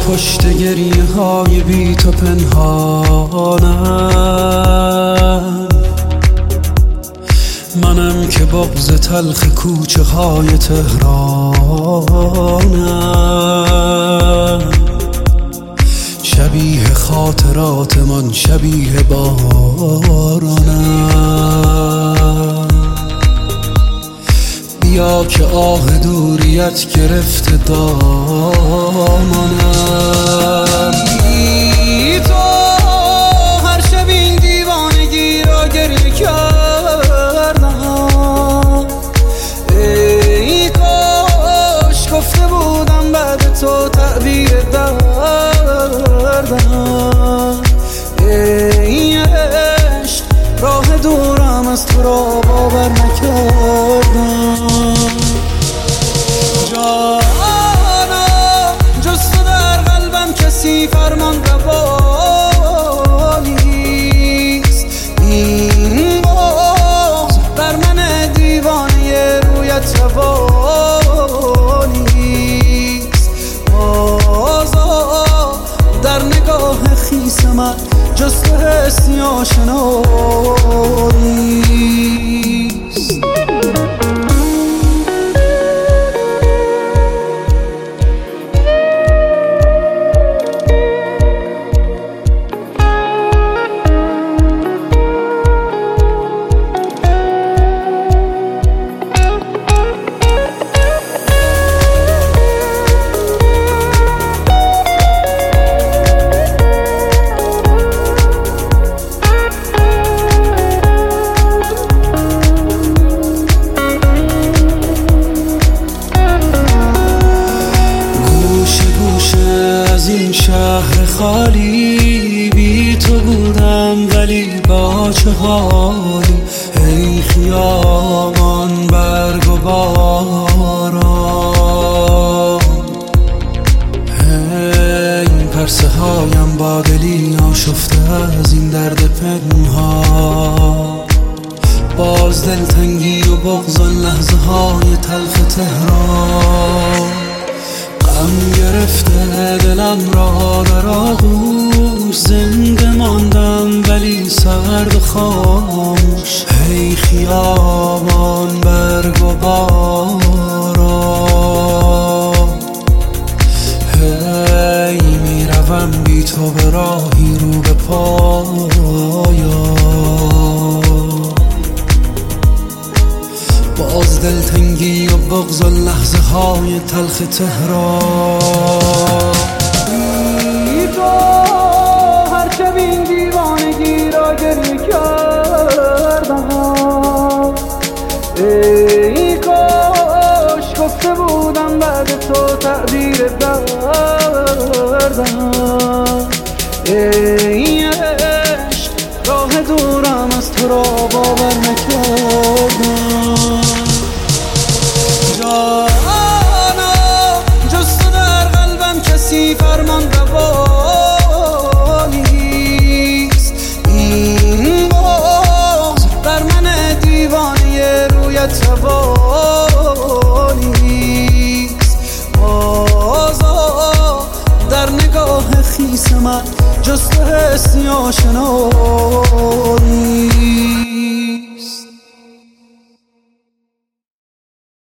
پشت گریه های بی تو پنهانم، منم که بغض تلخ کوچه های تهرانم. شبیه خاطرات من، شبیه بارانم. بیا که آه دوریت گرفته دامانم. بی تو هر شب این دیوانگی را گریه کردم. ای کاش گفته بودم بعد تو تعبیر دردم. ای عشق راه دورم از تو را باور نکردم. جانم جز تو در قلبم کسی فرمان روا نیست. این بغض در من دیوانه رویت روا نیست. آزاد در نگاه خیس من جز تو حسی آشنا نیست. از این شهر خالی بی تو بودم، ولی با چه حالی. ای خیابان برگ و باران، ای پرسه هایم با دلی آشفته از این درد پنهان. باز دلتنگی و بغض آن لحظه های تلخ تهران. غم گرفته دلم را در آغوش، زنده ماندم ولی سرد و خاموش. هی خیابان برگ و باران، هی میروم بی تو به راهی رو به پایان. باز دلتنگی و بغض لحظه های تلخ تهران. بی تو هر شب این دیوانگی را گریه کردم. ای کاش گفته بودم بعد تو تعبیر دردم. ای عشق راه دورم از تو را باور نکردم. جانم جز تو در قلبم کسی فرمان روا نیست. این بغض در من دیوانه رویت روا نیست. آزاد در نگاه خیس من جز تو حسی آشنا نیست.